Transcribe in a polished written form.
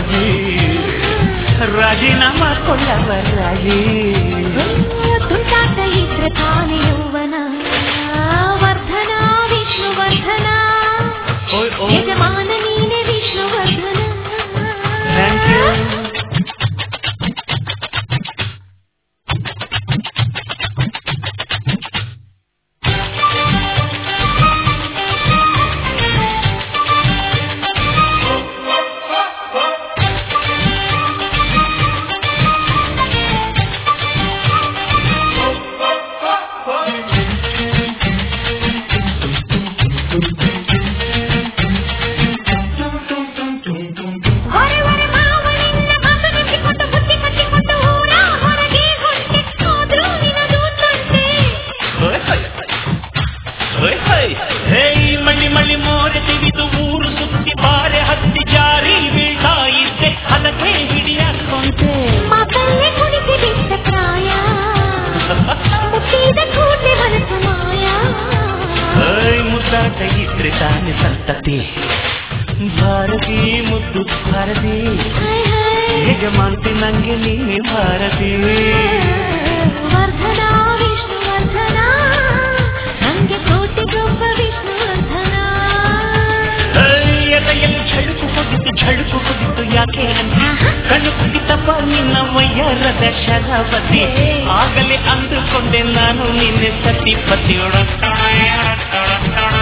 ರಾಜಿ ರಾಜೀನಾಮಾ ಕೊಳ್ಳವ ರಾಜಿ ತುಂಟಾಟ ಇದ್ರೆ ತಾನೇ ಯೌವನ ವರ್ಧನ ವಿಷ್ಣುವರ್ಧನ ಯಜಮಾನ ನೀನೆ ವಿಷ್ಣುವರ್ಧನ. Thank you. ಸಂತತಿ ಭಾರತಿ ಮುದ್ದು ಭಾರತಿ ಯಜಮಾಂತಿ ನಂಗೆ ನೀನೆ ಭಾರತಿ ವರ್ಧನ ವಿಷ್ಣುವರ್ಧನ ನಂಗೆ ಕೋಟಿಗೊಬ್ಬ ವಿಷ್ಣುವರ್ಧನ. ಎದೆಯಲ್ಲಿ ಝಳುಕು ಕುದಿತು ಯಾಕೆ ಅಂತ ಕಣ್ಣು ಕುಡಿತಪ್ಪ ನಿನ್ನ ವಯ್ಯಾರದ ಶರಾವತಿ ಆಗಲೇ ಅಂದುಕೊಂಡೆ ನಾನು ನಿನ್ನೆ ಸತಿಪತಿಯೊಳ